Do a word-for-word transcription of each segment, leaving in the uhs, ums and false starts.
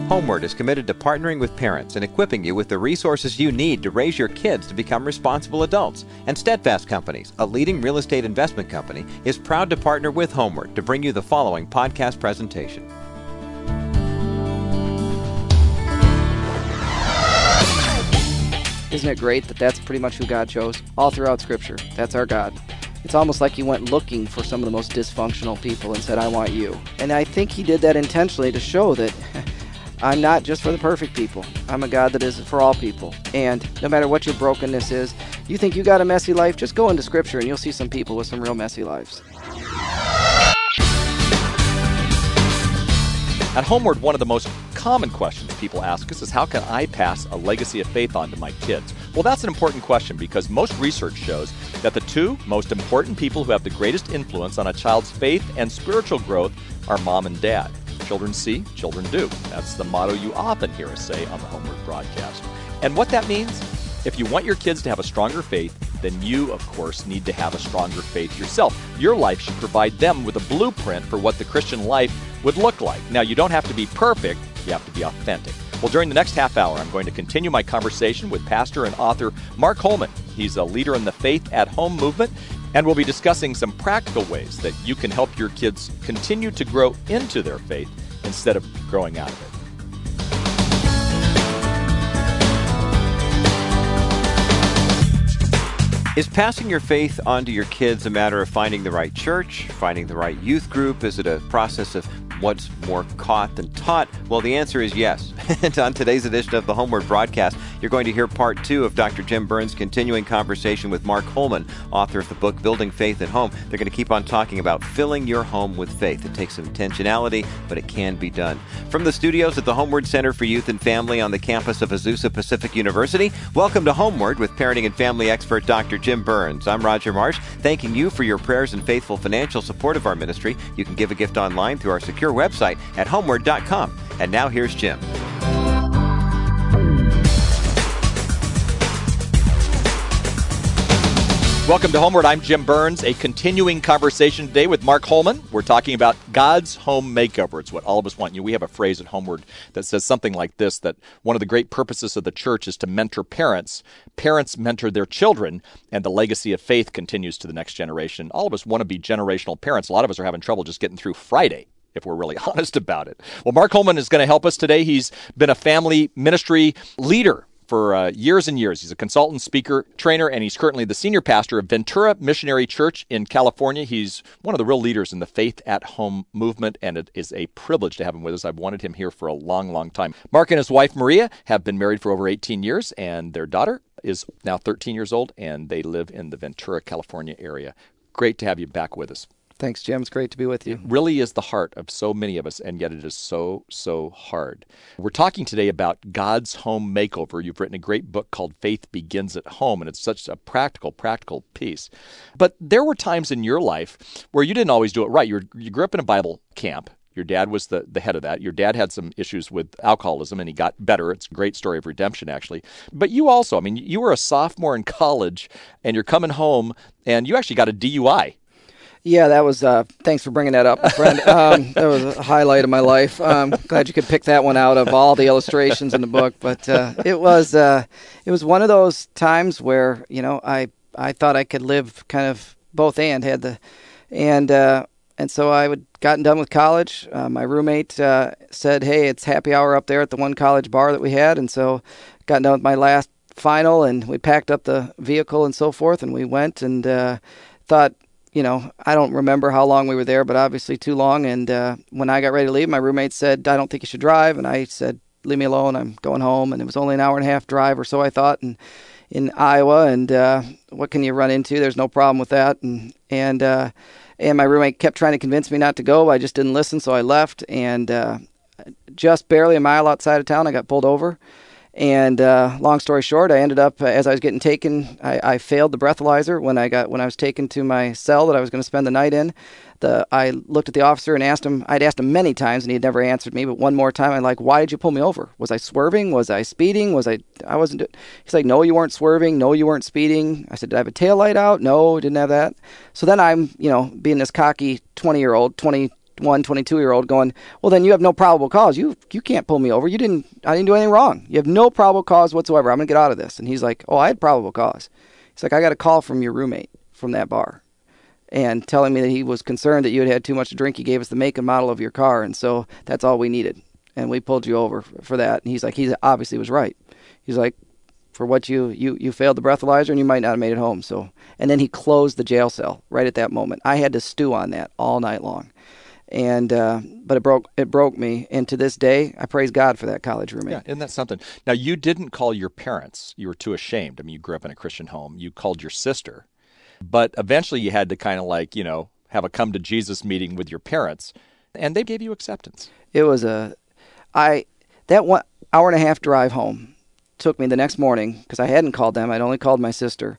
Homeward is committed to partnering with parents and equipping you with the resources you need to raise your kids to become responsible adults. And Steadfast Companies, a leading real estate investment company, is proud to partner with Homeward to bring you the following podcast presentation. Isn't it great that that's pretty much who God chose? All throughout Scripture, that's our God. It's almost like he went looking for some of the most dysfunctional people and said, I want you. And I think he did that intentionally to show that I'm not just for the perfect people. I'm a God that is for all people. And no matter what your brokenness is, you think you got a messy life, just go into Scripture and you'll see some people with some real messy lives. At Homeward, one of the most common questions people ask us is, how can I pass a legacy of faith on to my kids? Well, that's an important question because most research shows that the two most important people who have the greatest influence on a child's faith and spiritual growth are mom and dad. Children see, children do. That's the motto you often hear us say on the Homeward broadcast. And what that means, if you want your kids to have a stronger faith, then you, of course, need to have a stronger faith yourself. Your life should provide them with a blueprint for what the Christian life would look like. Now, you don't have to be perfect, you have to be authentic. Well, during the next half hour, I'm going to continue my conversation with pastor and author Mark Holman. He's a leader in the Faith at Home movement, and we'll be discussing some practical ways that you can help your kids continue to grow into their faith instead of growing out of it. Is passing your faith on to your kids a matter of finding the right church, finding the right youth group? Is it a process of what's more caught than taught? Well, the answer is yes. And on today's edition of the Homeward broadcast, you're going to hear part two of Doctor Jim Burns' continuing conversation with Mark Holman, author of the book Building Faith at Home. They're going to keep on talking about filling your home with faith. It takes some intentionality, but it can be done. From the studios at the Homeward Center for Youth and Family on the campus of Azusa Pacific University, welcome to Homeward with parenting and family expert Doctor Jim Burns. I'm Roger Marsh, thanking you for your prayers and faithful financial support of our ministry. You can give a gift online through our secure website at homeward dot com. And now here's Jim. Welcome to Homeward. I'm Jim Burns. A continuing conversation today with Mark Holman. We're talking about God's home makeover. It's what all of us want. You know, we have a phrase at Homeward that says something like this, that one of the great purposes of the church is to mentor parents. Parents mentor their children, and the legacy of faith continues to the next generation. All of us want to be generational parents. A lot of us are having trouble just getting through Friday, if we're really honest about it. Well, Mark Holman is going to help us today. He's been a family ministry leader for uh, years and years. He's a consultant, speaker, trainer, and he's currently the senior pastor of Ventura Missionary Church in California. He's one of the real leaders in the Faith at Home movement, and it is a privilege to have him with us. I've wanted him here for a long, long time. Mark and his wife, Maria, have been married for over eighteen years, and their daughter is now thirteen years old, and they live in the Ventura, California area. Great to have you back with us. Thanks, Jim. It's great to be with you. It really is the heart of so many of us, and yet it is so, so hard. We're talking today about God's home makeover. You've written a great book called Faith Begins at Home, and it's such a practical, practical piece. But there were times in your life where you didn't always do it right. You, were, you grew up in a Bible camp. Your dad was the, the head of that. Your dad had some issues with alcoholism, and he got better. It's a great story of redemption, actually. But you also, I mean, you were a sophomore in college, and you're coming home, and you actually got a D U I. Yeah, that was, uh, thanks for bringing that up, my friend. Um, that was a highlight of my life. Um, glad you could pick that one out of all the illustrations in the book. But uh, it was uh, it was one of those times where, you know, I, I thought I could live kind of both and had the, and uh, and so I would gotten done with college. Uh, my roommate uh, said, hey, it's happy hour up there at the one college bar that we had. And so got done with my last final, and we packed up the vehicle and so forth, and we went and uh, thought, you know, I don't remember how long we were there, but obviously too long. And uh, when I got ready to leave, my roommate said, I don't think you should drive. And I said, leave me alone. I'm going home. And it was only an hour and a half drive or so, I thought, and in Iowa. And uh, what can you run into? There's no problem with that. And and uh, and my roommate kept trying to convince me not to go. I just didn't listen, so I left. And uh, just barely a mile outside of town, I got pulled over. And uh, long story short, I ended up, uh, as I was getting taken, I, I failed the breathalyzer when I got when I was taken to my cell that I was going to spend the night in. The I looked at the officer and asked him, I'd asked him many times, and he had never answered me, but one more time, I'm like, why did you pull me over? Was I swerving? Was I speeding? Was I, I wasn't doing, he's like, no, you weren't swerving. No, you weren't speeding. I said, did I have a tail light out? No, didn't have that. So then I'm, you know, being this cocky twenty-year-old, twenty twenty-one, twenty-two-year-old going, well, then you have no probable cause. You you can't pull me over. You didn't. I didn't do anything wrong. You have no probable cause whatsoever. I'm going to get out of this. And he's like, oh, I had probable cause. He's like, I got a call from your roommate from that bar and telling me that he was concerned that you had had too much to drink. He gave us the make and model of your car, and so that's all we needed. And we pulled you over for that. And he's like, he obviously was right. He's like, for what you, you, you failed the breathalyzer and you might not have made it home. So, and then he closed the jail cell right at that moment. I had to stew on that all night long. And, uh, but it broke, it broke me. And to this day, I praise God for that college roommate. Yeah, isn't that something? Now, you didn't call your parents. You were too ashamed. I mean, you grew up in a Christian home. You called your sister. But eventually you had to kind of like, you know, have a come to Jesus meeting with your parents. And they gave you acceptance. It was a, I, that one hour and a half drive home took me the next morning, because I hadn't called them. I'd only called my sister.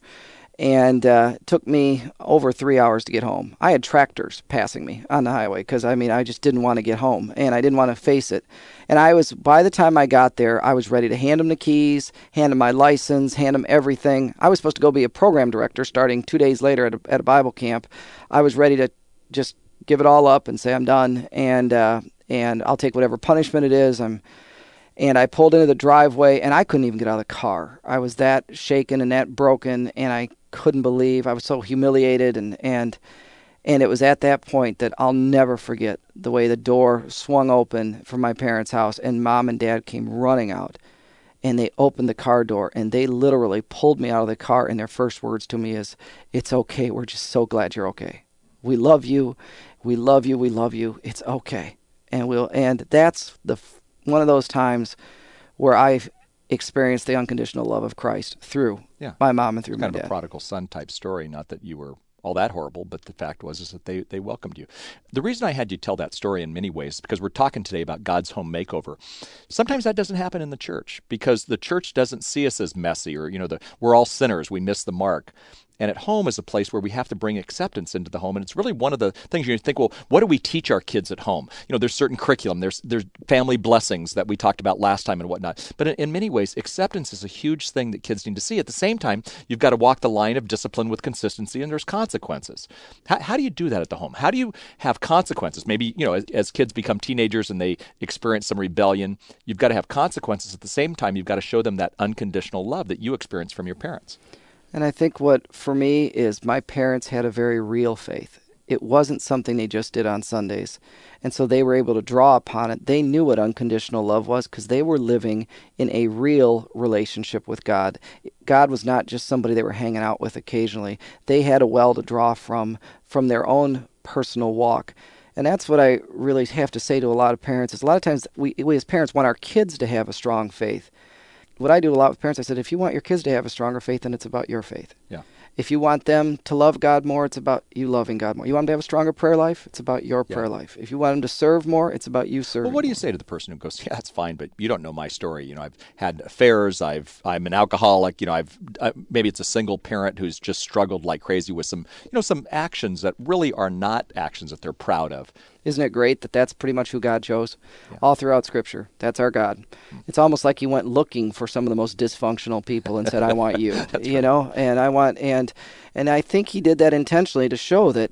And uh, it took me over three hours to get home. I had tractors passing me on the highway because, I mean, I just didn't want to get home, and I didn't want to face it. And I was, by the time I got there, I was ready to hand them the keys, hand them my license, hand them everything. I was supposed to go be a program director starting two days later at a, at a Bible camp. I was ready to just give it all up and say I'm done, and uh, and I'll take whatever punishment it is. I'm And I pulled into the driveway, and I couldn't even get out of the car. I was that shaken and that broken, and I couldn't believe. I was so humiliated, and and and it was at that point that I'll never forget the way the door swung open from my parents' house, and Mom and Dad came running out, and they opened the car door, and they literally pulled me out of the car, and their first words to me is, "It's okay. We're just so glad you're okay. We love you. We love you. We love you. It's okay." And we'll and that's the one of those times where I've experienced the unconditional love of Christ through yeah. my mom and through kind my of dad. A prodigal son type story. Not that you were all that horrible, but the fact was is that they, they welcomed you. The reason I had you tell that story in many ways is because we're talking today about God's home makeover. Sometimes that doesn't happen in the church because the church doesn't see us as messy or, you know, the, we're all sinners. We miss the mark. And at home is a place where we have to bring acceptance into the home. And it's really one of the things you think, well, what do we teach our kids at home? You know, there's certain curriculum, there's there's family blessings that we talked about last time and whatnot. But in, in many ways, acceptance is a huge thing that kids need to see. At the same time, you've got to walk the line of discipline with consistency, and there's consequences. How, how do you do that at the home? How do you have consequences? Maybe, you know, as, as kids become teenagers and they experience some rebellion, you've got to have consequences. At the same time, you've got to show them that unconditional love that you experience from your parents. And I think what, for me, is my parents had a very real faith. It wasn't something they just did on Sundays. And so they were able to draw upon it. They knew what unconditional love was because they were living in a real relationship with God. God was not just somebody they were hanging out with occasionally. They had a well to draw from, from their own personal walk. And that's what I really have to say to a lot of parents, is a lot of times we, we as parents want our kids to have a strong faith. What I do a lot with parents, I said, if you want your kids to have a stronger faith, then it's about your faith. Yeah. If you want them to love God more, it's about you loving God more. You want them to have a stronger prayer life, it's about your yeah. prayer life. If you want them to serve more, it's about you serving. Well, what do you more. say to the person who goes, yeah, it's fine, but you don't know my story. You know, I've had affairs. I've, I'm an alcoholic. You know, I've, uh, maybe it's a single parent who's just struggled like crazy with some, you know, some actions that really are not actions that they're proud of. Isn't it great that that's pretty much who God chose? Yeah. All throughout Scripture, that's our God. Mm-hmm. It's almost like he went looking for some of the most dysfunctional people and said, I want you, you right. know, and I want, and and I think he did that intentionally to show that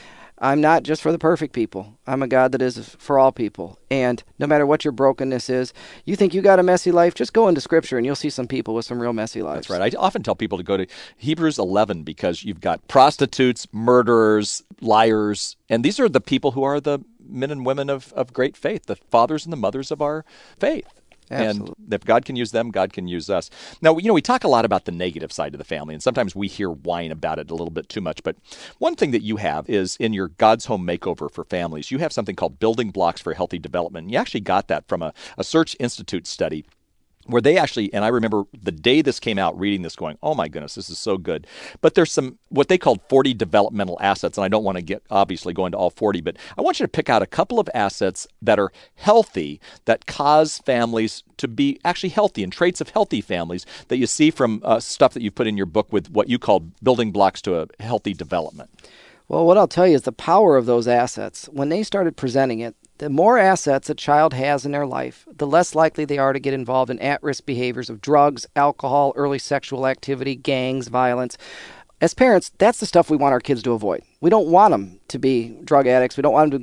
I'm not just for the perfect people. I'm a God that is for all people. And no matter what your brokenness is, you think you got a messy life, just go into Scripture and you'll see some people with some real messy lives. That's right. I often tell people to go to Hebrews eleven because you've got prostitutes, murderers, liars, and these are the people who are the men and women of, of great faith, the fathers and the mothers of our faith. Absolutely. And if God can use them, God can use us. Now, you know, we talk a lot about the negative side of the family, and sometimes we hear whine about it a little bit too much. But one thing that you have is in your God's Home Makeover for families, you have something called Building Blocks for Healthy Development. You actually got that from a, a Search Institute study where they actually, and I remember the day this came out, reading this going, oh my goodness, this is so good. But there's some, what they called forty developmental assets, and I don't want to get, obviously, go into all forty, but I want you to pick out a couple of assets that are healthy, that cause families to be actually healthy, and traits of healthy families that you see from uh, stuff that you've put in your book with what you call building blocks to a healthy development. Well, what I'll tell you is the power of those assets. When they started presenting it, the more assets a child has in their life, the less likely they are to get involved in at-risk behaviors of drugs, alcohol, early sexual activity, gangs, violence. As parents, that's the stuff we want our kids to avoid. We don't want them to be drug addicts. We don't want them to get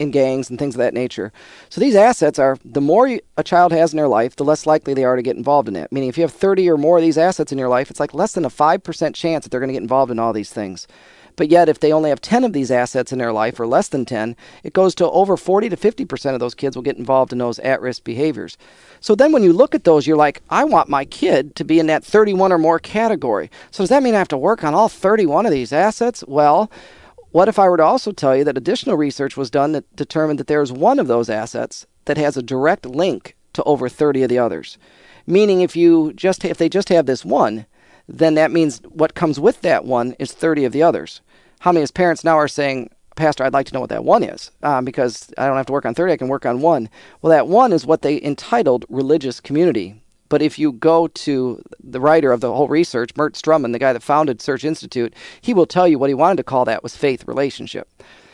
in gangs and things of that nature. So these assets are, the more you, a child has in their life, the less likely they are to get involved in it. Meaning if you have thirty or more of these assets in your life, it's like less than a five percent chance that they're going to get involved in all these things. But yet, if they only have ten of these assets in their life, or less than ten, it goes to over forty to fifty percent of those kids will get involved in those at-risk behaviors. So then when you look at those, you're like, I want my kid to be in that thirty-one or more category. So does that mean I have to work on all thirty-one of these assets? Well, what if I were to also tell you that additional research was done that determined that there's one of those assets that has a direct link to over thirty of the others? Meaning if you just if they just have this one, then that means what comes with that one is thirty of the others. How many as parents now are saying, Pastor, I'd like to know what that one is, um, because I don't have to work on thirty, I can work on one. Well, that one is what they entitled religious community. But if you go to the writer of the whole research, Mert Strumman, the guy that founded Search Institute, he will tell you what he wanted to call that was faith relationship.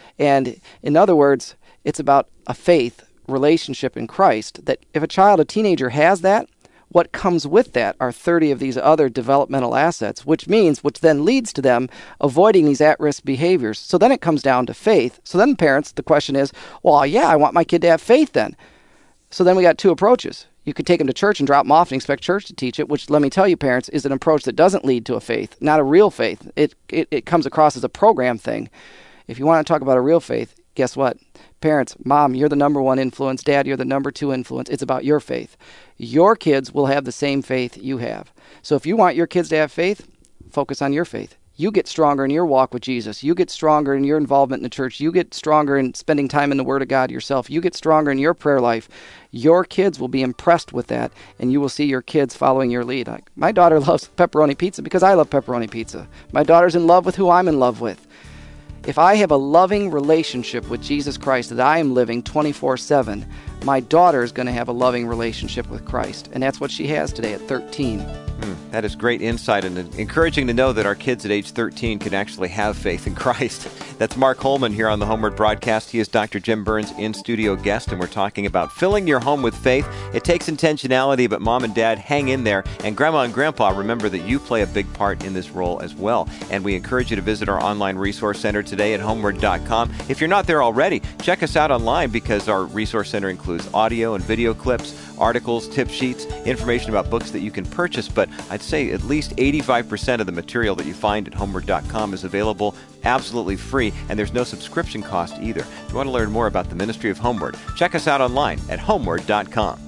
And in other words, it's about a faith relationship in Christ, that if a child, a teenager has that, what comes with that are thirty of these other developmental assets, which means, which then leads to them avoiding these at-risk behaviors. So then it comes down to faith. So then parents, the question is, well, yeah, I want my kid to have faith then. So then we got two approaches. You could take them to church and drop them off and expect church to teach it, which, let me tell you, parents, is an approach that doesn't lead to a faith, not a real faith. It, it, it comes across as a program thing. If you want to talk about a real faith, guess what? Parents, mom, you're the number one influence. Dad, you're the number two influence. It's about your faith. Your kids will have the same faith you have. So if you want your kids to have faith, focus on your faith. You get stronger in your walk with Jesus. You get stronger in your involvement in the church. You get stronger in spending time in the Word of God yourself. You get stronger in your prayer life. Your kids will be impressed with that, and you will see your kids following your lead. Like, my daughter loves pepperoni pizza because I love pepperoni pizza. My daughter's in love with who I'm in love with. If I have a loving relationship with Jesus Christ that I am living twenty-four seven, my daughter is going to have a loving relationship with Christ. And that's what she has today at thirteen. Hmm, that is great insight, and encouraging to know that our kids at age thirteen can actually have faith in Christ. That's Mark Holman here on the Homeward Broadcast. He is Doctor Jim Burns' in-studio guest, and we're talking about filling your home with faith. It takes intentionality, but mom and dad, hang in there. And grandma and grandpa, remember that you play a big part in this role as well. And we encourage you to visit our online resource center today at homeward dot com. If you're not there already, check us out online, because our resource center includes audio and video clips, articles, tip sheets, information about books that you can purchase. But I'd say at least eighty-five percent of the material that you find at homeward dot com is available absolutely free, and there's no subscription cost either. If you want to learn more about the ministry of Homeward, check us out online at homeward dot com.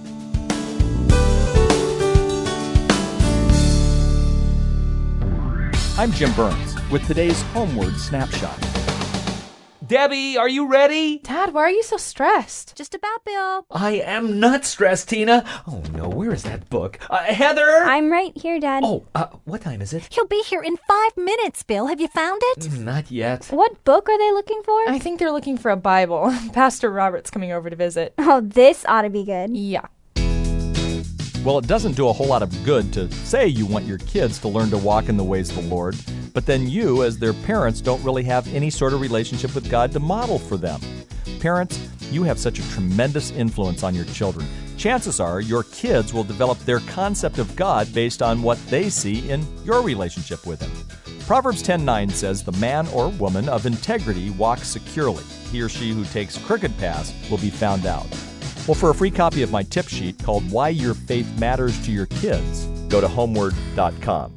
I'm Jim Burns with today's Homeward Snapshot. Debbie, are you ready? Dad, why are you so stressed? Just about, Bill. I am not stressed, Tina. Oh, no, where is that book? Uh, Heather! I'm right here, Dad. Oh, uh, what time is it? He'll be here in five minutes, Bill. Have you found it? Mm, Not yet. What book are they looking for? I think they're looking for a Bible. Pastor Robert's coming over to visit. Oh, this ought to be good. Yeah. Well, it doesn't do a whole lot of good to say you want your kids to learn to walk in the ways of the Lord, but then you, as their parents, don't really have any sort of relationship with God to model for them. Parents, you have such a tremendous influence on your children. Chances are your kids will develop their concept of God based on what they see in your relationship with Him. Proverbs ten nine says, "The man or woman of integrity walks securely. He or she who takes crooked paths will be found out." Well, for a free copy of my tip sheet called Why Your Faith Matters to Your Kids, go to homeward dot com.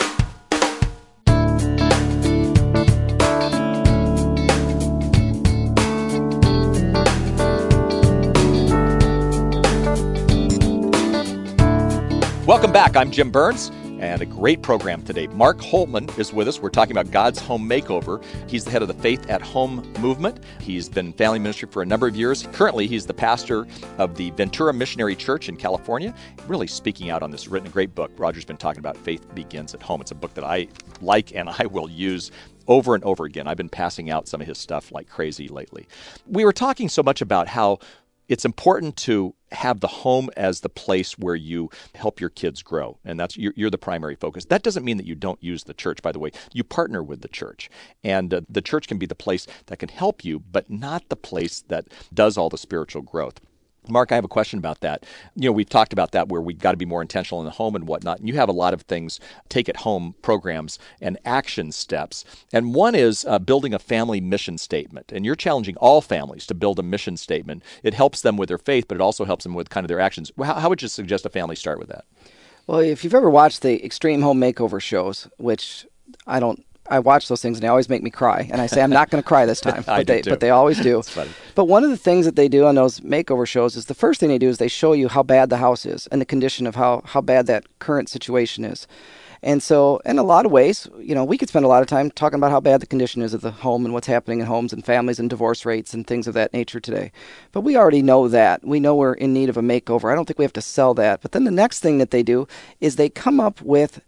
Welcome back. I'm Jim Burns, and a great program today. Mark Holman is with us. We're talking about God's Home Makeover. He's the head of the Faith at Home movement. He's been in family ministry for a number of years. Currently, he's the pastor of the Ventura Missionary Church in California, really speaking out on this. Written a great book. Roger's been talking about Faith Begins at Home. It's a book that I like and I will use over and over again. I've been passing out some of his stuff like crazy lately. We were talking so much about how it's important to have the home as the place where you help your kids grow, and that's you're, you're the primary focus. That doesn't mean that you don't use the church, by the way. You partner with the church, and uh, the church can be the place that can help you, but not the place that does all the spiritual growth. Mark, I have a question about that. You know, we've talked about that where we've got to be more intentional in the home and whatnot. And you have a lot of things, take-it-home programs and action steps. And one is uh, building a family mission statement. And you're challenging all families to build a mission statement. It helps them with their faith, but it also helps them with kind of their actions. How, how would you suggest a family start with that? Well, if you've ever watched the Extreme Home Makeover shows, which I don't, I watch those things and they always make me cry. And I say, I'm not going to cry this time. I but do they, too. But they always do. It's funny. But one of the things that they do on those makeover shows is the first thing they do is they show you how bad the house is and the condition of how, how bad that current situation is. And so in a lot of ways, you know, we could spend a lot of time talking about how bad the condition is of the home and what's happening in homes and families and divorce rates and things of that nature today. But we already know that. We know we're in need of a makeover. I don't think we have to sell that. But then the next thing that they do is they come up with,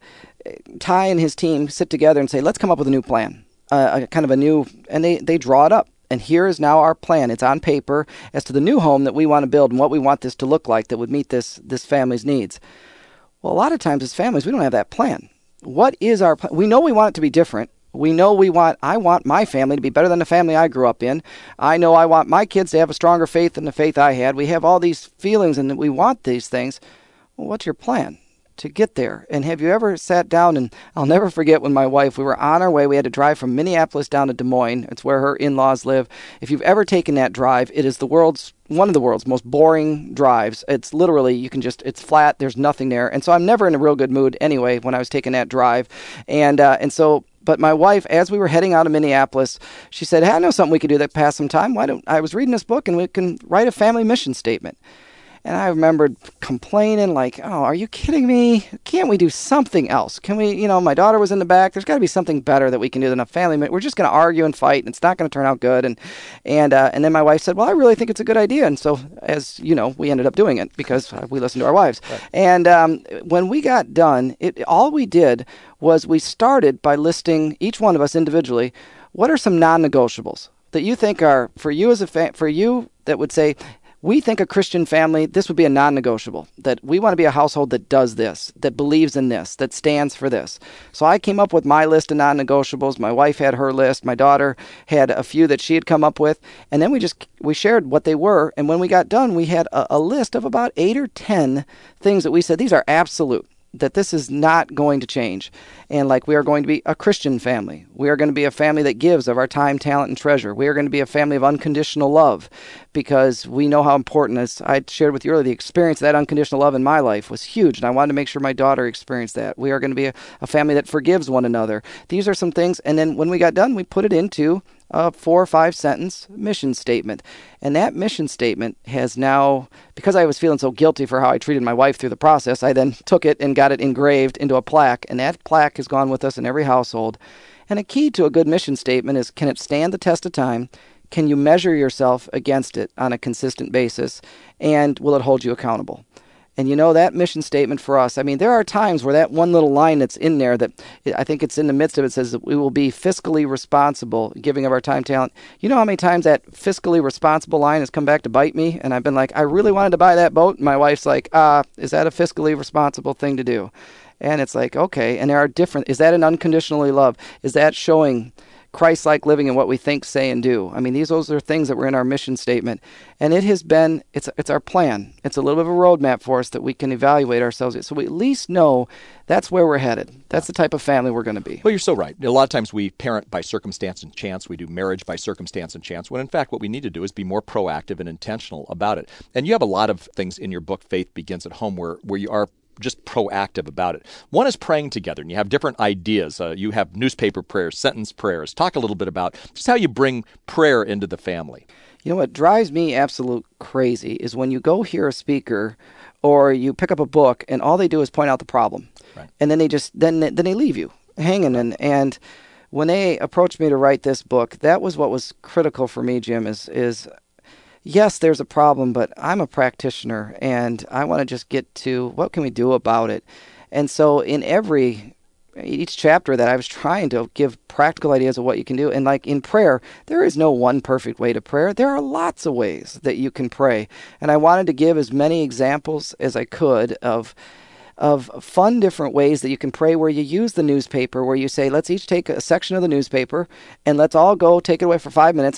Ty and his team sit together and say, let's come up with a new plan, uh, a kind of a new, and they, they draw it up. And here is now our plan. It's on paper as to the new home that we want to build and what we want this to look like that would meet this this family's needs. Well, a lot of times as families, we don't have that plan. What is our plan? We know we want it to be different. We know we want, I want my family to be better than the family I grew up in. I know I want my kids to have a stronger faith than the faith I had. We have all these feelings and we want these things. Well, what's your plan to get there? And have you ever sat down, and I'll never forget when my wife, we were on our way, we had to drive from Minneapolis down to Des Moines. It's where her in-laws live. If you've ever taken that drive, it is the world's, one of the world's most boring drives. It's literally, you can just, it's flat, there's nothing there. And so I'm never in a real good mood anyway when I was taking that drive. And, uh, and so, but my wife, as we were heading out of Minneapolis, she said, hey, I know something we could do that pass some time. Why don't, I was reading this book and we can write a family mission statement. And I remembered complaining like, oh, are you kidding me? Can't we do something else? Can we, you know, my daughter was in the back. There's got to be something better that we can do than a family. We're just going to argue and fight, and it's not going to turn out good. And and uh, and then my wife said, well, I really think it's a good idea. And so, as you know, we ended up doing it because we listened to our wives. Right. And um, when we got done, it, all we did was we started by listing, each one of us individually, what are some non-negotiables that you think are, for you as a fa- for you that would say, we think a Christian family, this would be a non-negotiable, that we want to be a household that does this, that believes in this, that stands for this. So I came up with my list of non-negotiables. My wife had her list. My daughter had a few that she had come up with. And then we just, we shared what they were. And when we got done, we had a, a list of about eight or ten things that we said, these are absolute, that this is not going to change. And like, we are going to be a Christian family. We are going to be a family that gives of our time, talent, and treasure. We are going to be a family of unconditional love because we know how important, as I shared with you earlier, the experience of that unconditional love in my life was huge. And I wanted to make sure my daughter experienced that. We are going to be a, a family that forgives one another. These are some things. And then when we got done, we put it into a four or five sentence mission statement. And that mission statement has now, because I was feeling so guilty for how I treated my wife through the process, I then took it and got it engraved into a plaque. And that plaque has gone with us in every household. And a key to a good mission statement is, can it stand the test of time? Can you measure yourself against it on a consistent basis? And will it hold you accountable? And you know, that mission statement for us, I mean, there are times where that one little line that's in there that I think it's in the midst of it says that we will be fiscally responsible, giving of our time, talent. You know how many times that fiscally responsible line has come back to bite me? And I've been like, I really wanted to buy that boat. And my wife's like, ah, is that a fiscally responsible thing to do? And it's like, okay. And there are different, is that an unconditionally love? Is that showing Christ-like living in what we think, say, and do? I mean, these those are things that were in our mission statement. And it has been, it's it's our plan. It's a little bit of a roadmap for us that we can evaluate ourselves. So we at least know that's where we're headed. That's the type of family we're going to be. Well, you're so right. A lot of times we parent by circumstance and chance. We do marriage by circumstance and chance, when in fact what we need to do is be more proactive and intentional about it. And you have a lot of things in your book, Faith Begins at Home, where, where you are just proactive about it. One is praying together, and you have different ideas. Uh, you have newspaper prayers, sentence prayers. Talk a little bit about just how you bring prayer into the family. You know what drives me absolute crazy is when you go hear a speaker or you pick up a book and all they do is point out the problem. Right. And then they just then then they leave you hanging. And, and when they approached me to write this book, that was what was critical for me, Jim, is is yes, there's a problem, but I'm a practitioner, and I want to just get to what can we do about it. And so in every, each chapter that I was trying to give practical ideas of what you can do. And like in prayer, there is no one perfect way to prayer. There are lots of ways that you can pray. And I wanted to give as many examples as I could of of fun different ways that you can pray, where you use the newspaper, where you say, let's each take a section of the newspaper and let's all go take it away for five minutes and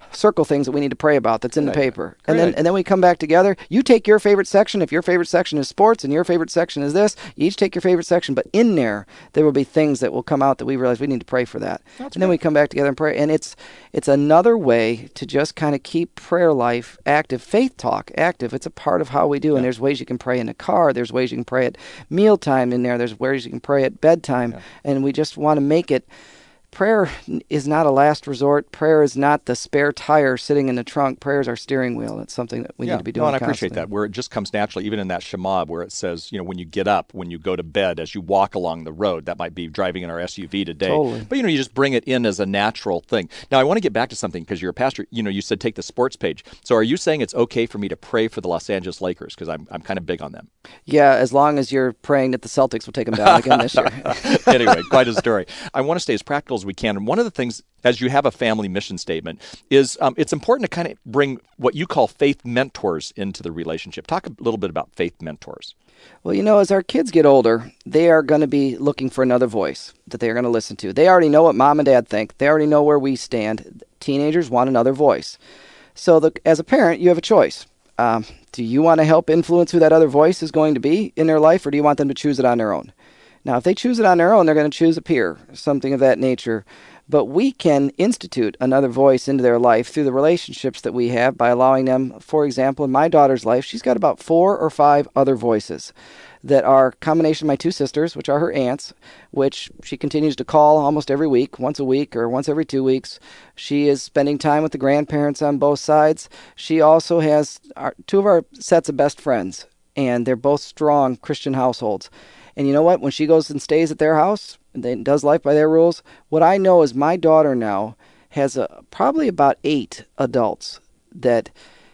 circle things that we need to pray about that's in Good the idea. paper. Great And then idea. and then we come back together. You take your favorite section. If your favorite section is sports and your favorite section is this, you each take your favorite section. But in there, there will be things that will come out that we realize we need to pray for that. That's and then we come back together and pray. And it's it's another way to just kind of keep prayer life active, faith talk active. It's a part of how we do. And there's ways you can pray in the car. There's ways you can pray at mealtime in there. There's ways you can pray at bedtime. Yeah. And we just want to make it. Prayer is not a last resort. Prayer is not the spare tire sitting in the trunk. Prayer is our steering wheel. It's something that we yeah. need to be doing No, and I appreciate constantly. that, where it just comes naturally, even in that Shema, where it says, you know, when you get up, when you go to bed, as you walk along the road, that might be driving in our S U V today. Totally. But, you know, you just bring it in as a natural thing. Now, I want to get back to something, because you're a pastor. You know, you said take the sports page. So are you saying it's okay for me to pray for the Los Angeles Lakers? Because I'm, I'm kind of big on them. Yeah, as long as you're praying that the Celtics will take them down again this year. Anyway, quite a story. I want to stay as practical as we can. And one of the things, as you have a family mission statement, is um, it's important to kind of bring what you call faith mentors into the relationship. Talk a little bit about faith mentors. Well, you know, as our kids get older, they are going to be looking for another voice that they are going to listen to. They already know what mom and dad think. They already know where we stand. Teenagers want another voice. So the, as a parent, you have a choice. Um, do you want to help influence who that other voice is going to be in their life, or do you want them to choose it on their own? Now, if they choose it on their own, they're going to choose a peer, something of that nature. But we can institute another voice into their life through the relationships that we have by allowing them, for example, in my daughter's life, she's got about four or five other voices that are a combination of my two sisters, which are her aunts, which she continues to call almost every week, once a week or once every two weeks. She is spending time with the grandparents on both sides. She also has our, two of our sets of best friends, and they're both strong Christian households. And you know what? When she goes and stays at their house and does life by their rules, what I know is my daughter now has a, probably about eight adults that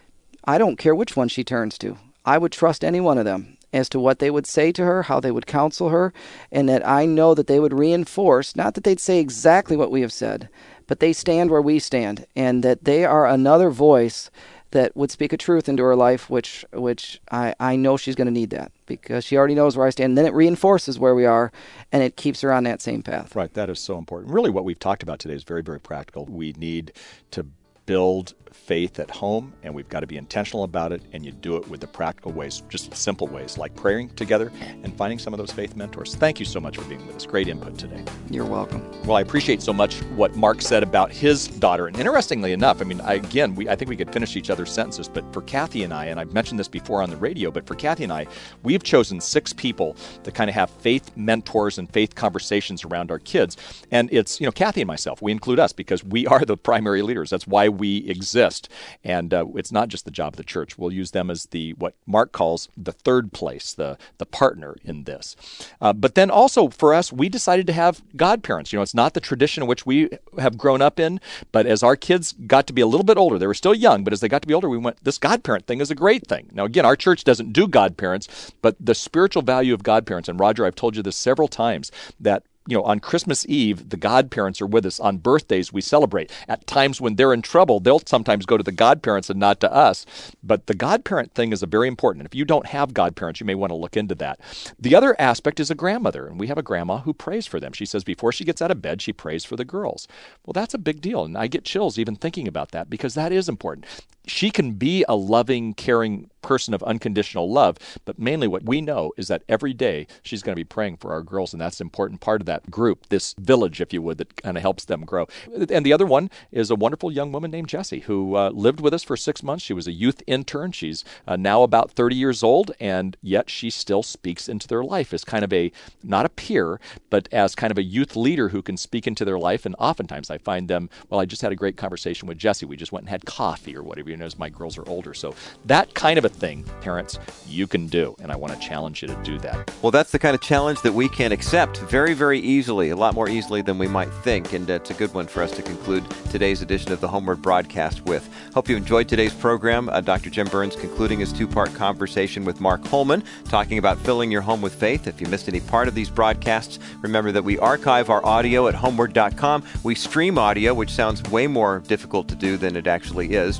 I don't care which one she turns to. I would trust any one of them as to what they would say to her, how they would counsel her, and that I know that they would reinforce, not that they'd say exactly what we have said, but they stand where we stand, and that they are another voice that would speak a truth into her life, which which I, I know she's going to need that, because she already knows where I stand. And then it reinforces where we are, and it keeps her on that same path. Right. That is so important. Really, what we've talked about today is very, very practical. We need to build faith at home, and we've got to be intentional about it, and you do it with the practical ways, just simple ways, like praying together and finding some of those faith mentors. Thank you so much for being with us. Great input today. You're welcome. Well, I appreciate so much what Mark said about his daughter. And interestingly enough, I mean, I, again, we, I think we could finish each other's sentences, but for Kathy and I, and I've mentioned this before on the radio, but for Kathy and I, we've chosen six people to kind of have faith mentors and faith conversations around our kids. And it's, you know, Kathy and myself, we include us because we are the primary leaders. That's why we exist. And uh, it's not just the job of the church. We'll use them as the what Mark calls the third place, the the partner in this. Uh, but then also for us, we decided to have godparents. You know, it's not the tradition in which we have grown up in, but as our kids got to be a little bit older, they were still young, but as they got to be older, we went, this godparent thing is a great thing. Now, again, our church doesn't do godparents, but the spiritual value of godparents, and Roger, I've told you this several times, that you know, on Christmas Eve, the godparents are with us. On birthdays, we celebrate. At times when they're in trouble, they'll sometimes go to the godparents and not to us. But the godparent thing is a very important. If you don't have godparents, you may want to look into that. The other aspect is a grandmother, and we have a grandma who prays for them. She says before she gets out of bed, she prays for the girls. Well, that's a big deal, and I get chills even thinking about that because that is important. She can be a loving, caring person of unconditional love, but mainly what we know is that every day she's going to be praying for our girls, and that's an important part of that group, this village, if you would, that kind of helps them grow. And the other one is a wonderful young woman named Jessie who uh, lived with us for six months. She was a youth intern. She's uh, now about thirty years old, and yet she still speaks into their life as kind of a, not a peer, but as kind of a youth leader who can speak into their life. And oftentimes I find them, well, I just had a great conversation with Jessie. We just went and had coffee or whatever, you know, as my girls are older. So that kind of a thing, parents, you can do, and I want to challenge you to do that. Well, that's the kind of challenge that we can accept very, very easily, a lot more easily than we might think, and uh, it's a good one for us to conclude today's edition of the Homeward Broadcast with. Hope you enjoyed today's program. Uh, Doctor Jim Burns concluding his two-part conversation with Mark Holman, talking about filling your home with faith. If you missed any part of these broadcasts, remember that we archive our audio at homeward dot com. We stream audio, which sounds way more difficult to do than it actually is. Just go to homeward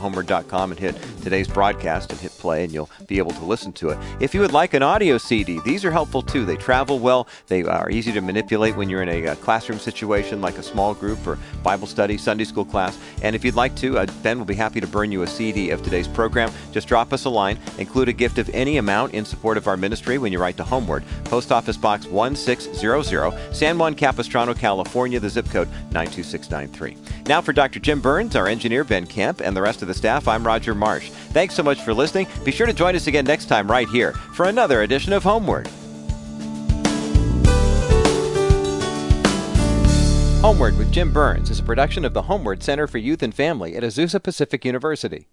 homeward dot com and hit today's broadcast and hit play, and you'll be able to listen to it. If you would like an audio C D, these are helpful too. They travel well. They are easy to manipulate when you're in a, uh classroom situation like a small group or Bible study, Sunday school class. And if you'd like to, uh, Ben will be happy to burn you a C D of today's program. Just drop us a line. Include a gift of any amount in support of our ministry when you write to Homeward, Post Office Box one six zero zero, San Juan Capistrano, California, the zip code nine two six nine three. Now for Doctor Jim Burns, our engineer Ben Kemp, and the rest of the staff, I'm Roger Marsh. Thanks so much for listening. Be sure to join us again next time right here for another edition of Homeward. Homeward with Jim Burns is a production of the Homeward Center for Youth and Family at Azusa Pacific University.